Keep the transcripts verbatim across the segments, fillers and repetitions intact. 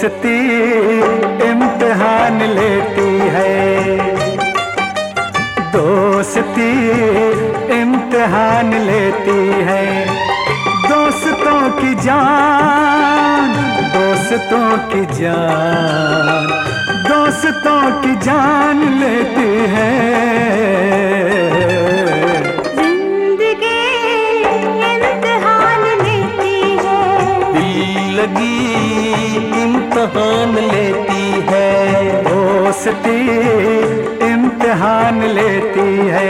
दोस्ती इम्तिहान लेती है, दोस्ती इम्तिहान लेती है। दोस्तों की जान, दोस्तों की जान, दोस्तों की जान लेती है। जिंदगी इम्तिहान लेती है, दिल लगी इम्तिहान लेती है। दोस्ती इम्तिहान लेती है।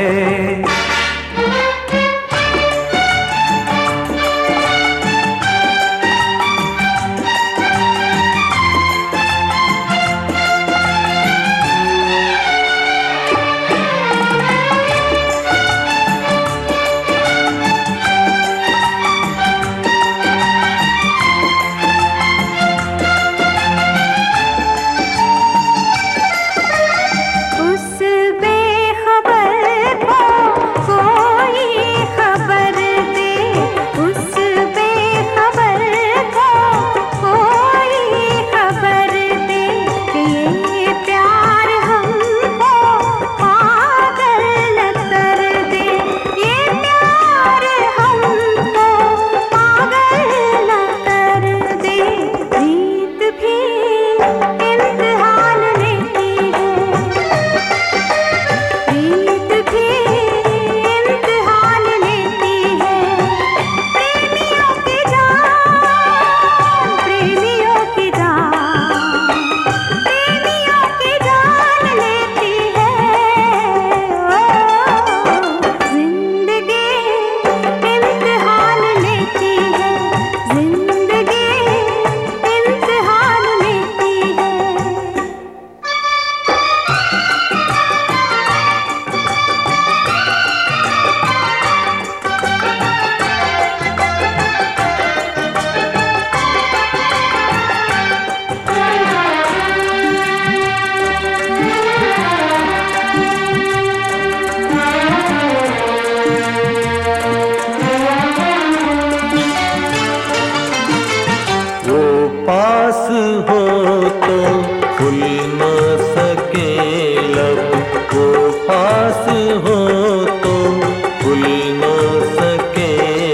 पास हो तो खुल न सके लब, वो पास हो तो खुल न सके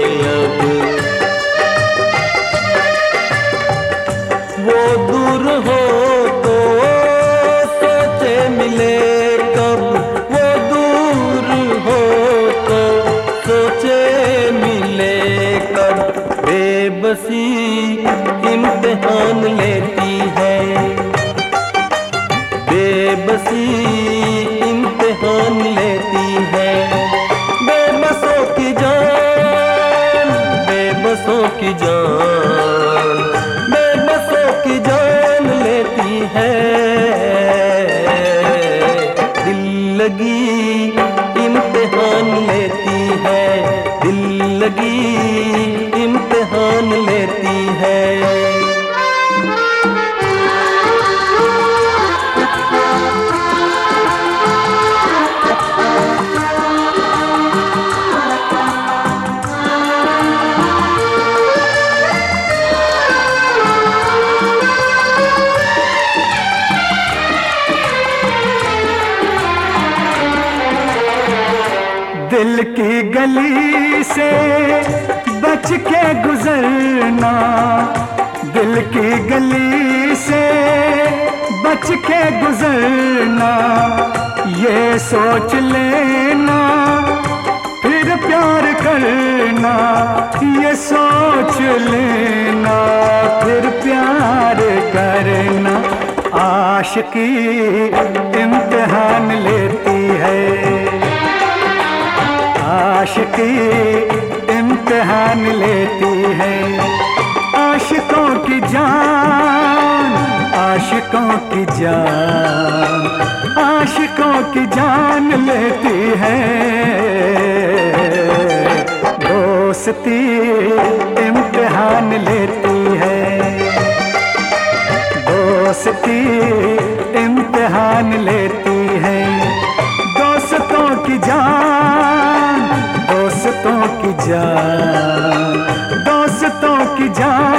लब। वो दूर हो तो सोचे मिले कब, वो दूर हो तो सोचे मिले कब। बेबसी इम्तिहान लेती है, बेबसी इम्तिहान लेती है। बेबसों की जान, बेबसों की जान, बेबसों की जान लेती है। दिल लगी इम्तिहान लेती है, दिल लगी इम्तिहान लेती है। दिल की गली से बच के गुजरना, दिल की गली से बच के गुजरना। ये सोच लेना फिर प्यार करना, ये सोच लेना फिर प्यार करना। आशिकी इम्तिहान लेती है, आशिकी इम्तिहान लेती है। आशिकों की जान, आशिकों की जान, आशिकों की जान लेती है। दोस्ती इम्तिहान लेती है, दोस्ती इम्तिहान लेती है। दोस्तों की जान, दोस्तों की जान, दोस्तों की जान